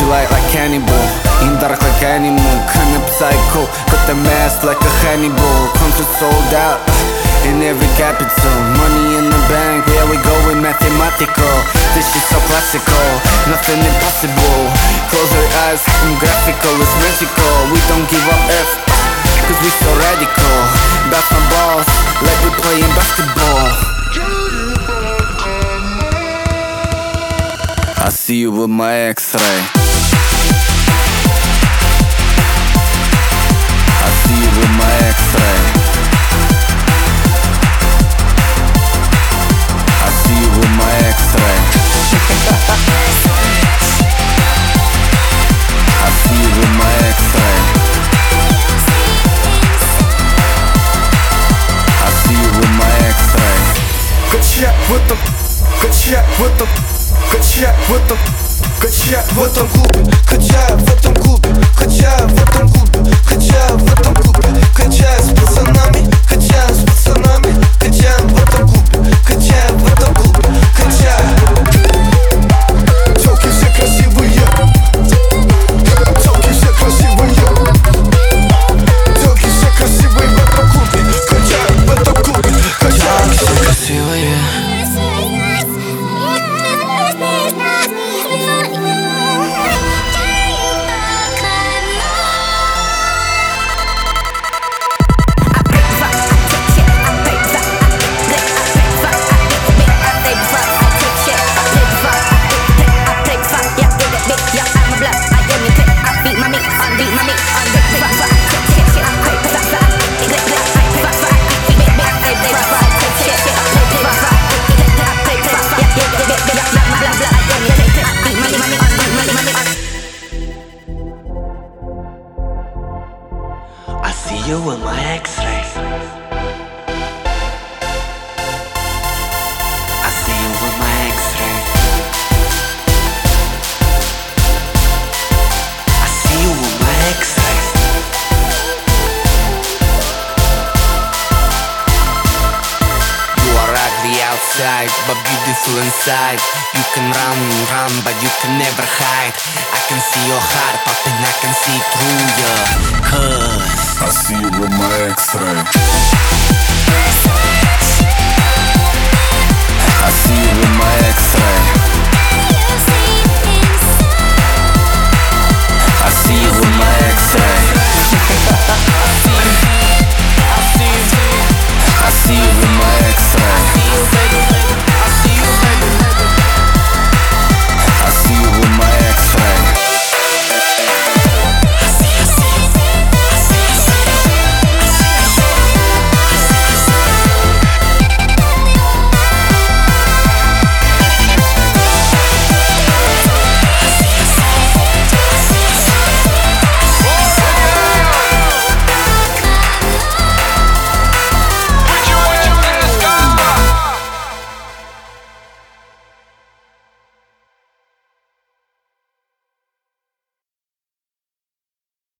like cannibal. In dark like animal, kinda psycho. Got the mask like a Hannibal. Concert sold out in every capital. Money in the bank, yeah we going mathematical. This shit so classical, nothing impossible. Close your eyes, I'm graphical, it's magical. We don't give up F, cause we so radical. Bounce my balls, like we playing basketball. I see you with my X-ray. I see you with my X-ray. I see you with my X-ray. I see you with my X-ray. I see you with my X-ray. Качать в этом, качать в этом, качать в этом, качать в этом клубе, качать в этом клубе, качать в этом клубе, качать в этом клубе, качать с пацанами, качать с пацанами, качать в этом клубе, качать в этом клубе, качать. Тёлки все красивые, тёлки все красивые, тёлки все красивые в этом клубе, качать в этом клубе, качать. Все красивые. I see you with my X-ray. I see you with my X-ray. I see you with my X-ray. You are ugly outside, but beautiful inside. You can run, but you can never hide. I can see your heart popping, I can see through you. Cause I see you with my X-ray. I see you with my X-ray.